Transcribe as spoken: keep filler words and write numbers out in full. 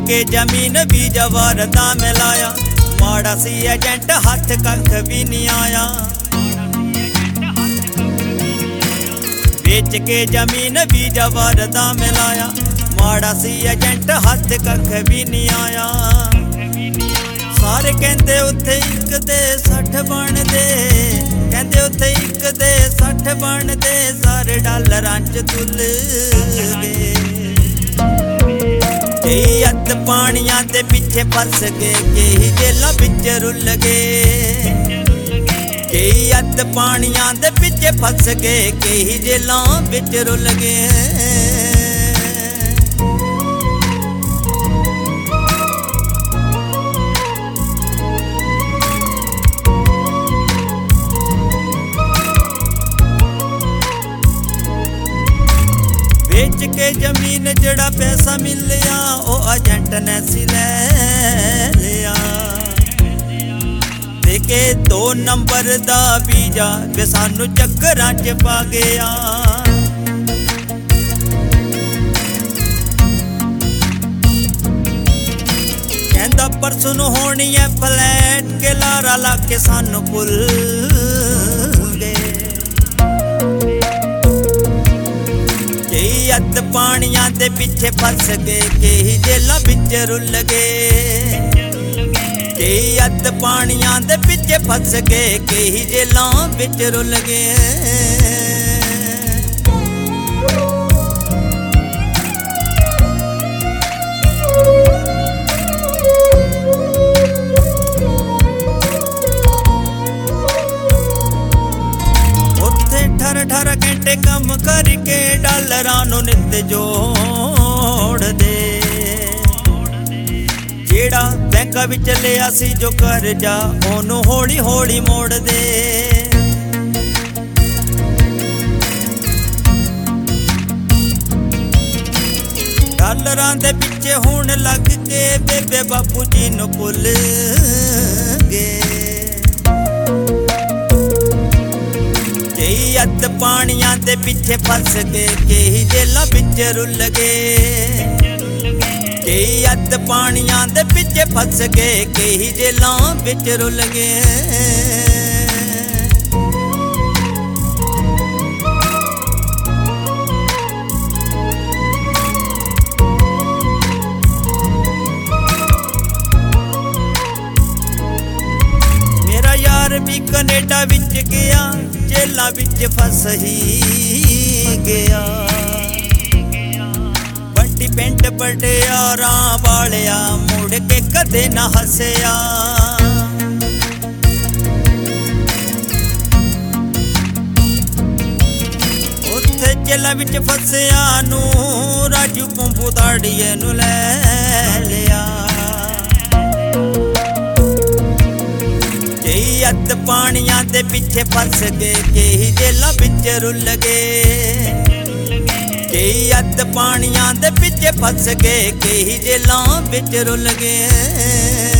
के जमीन भी जवारदा में लाया, माड़ा सी एजेंट हथ कख भी नहीं आया। बेच के जमीन भी जवारदा में लाया, माड़ा सी एजेंट हथ कख भी नहीं आया। सारे कहते उत्थे इक दे सठ बनदे, कहते उत्थे इक दे सठ बनदे, सारे डालरां च तुल गए। कई अत पानियां दे पिछे फस गए, कई जेलां विच रुल गए। कई अत पानियां दे पिछे फस गए, कई जेलां विच रुल गए। बेच के जमीन जड़ा पैसा मिलिया, ओ एजेंट ने सी ले लिया। देके दो नंबर दा वीजा वे सानू चक्करां च पा गया। कहंदा परसों नूं होनी है फ्लैट, के लारा ला के सानू भुल गए। कई अत पानियां दे पिछे फस गए, कई जेलां विच रुल गए। कई अत पानियां दे पिछे फस गए, कई जेलां विच रुल गए। ठर ठर घंटे कम करके डालरां नूं नित जोड़ दे। जेड़ा बैंक विच लिया सी जो करजा, ओनू हौली हौली मोड़ दे। डालरां दे पिछे हुण लग के बेबे बापू जी नूं भुल गए। कई अत पानियां दे पिछे फस गए, कई जेलां विच रुल गए। कई अत पानियां दे पिछे फस गए, कई जेलां विच रुल गए। मेरा यार भी कनेडा विच गया, जेलां विच फस ही गया। बंटी पेंट पटियारां वालिया, मुड़ के कदे ना हसिया। उत्थे जेलां विच फसिया नूं राजू पंपू दाड़िए नूं लै लिया। कई अत पानियां दे पिछे फस गए, कई जेलां विच रुल गए। कई अत पानियां दे पिछे फस गए, कई जेलां विच रुल गए।